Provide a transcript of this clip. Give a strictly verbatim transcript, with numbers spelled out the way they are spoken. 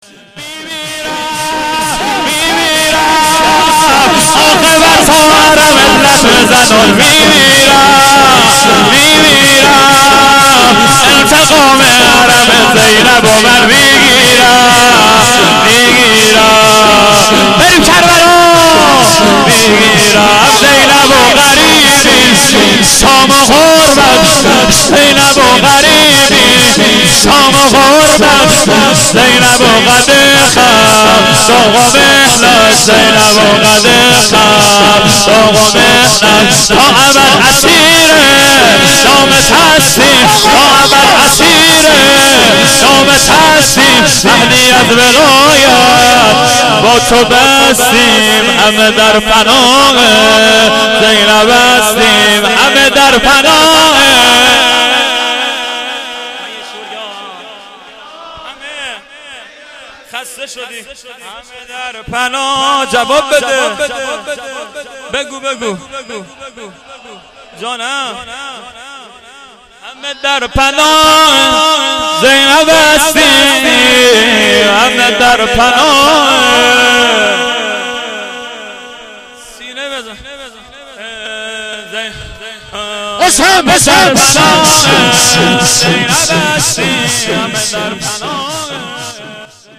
آخه بر ملت زنان میمیرم میمیرم انتقام حرم زینب و من میگیرم میگیرم بریم کربلا میگیرم زینب و غریبی شام و غربت زینب و غریبی شام و غربت زینب و قدخم سوق و مهنت زینب و قدخم سوق و مهنت تا ابد اسیره نامت هستیم تا ابد اسیره نامت هستیم اهلیت ولایت با تو بستیم همه در پناه زینب هستیم همه در پناه خسته شدی همه در پناه جواب بده بگو بگو جانم همه در پناه زینب هستیم همه در پناه سینه بزن حسین بسر پناه زینب هستیم همه در پناه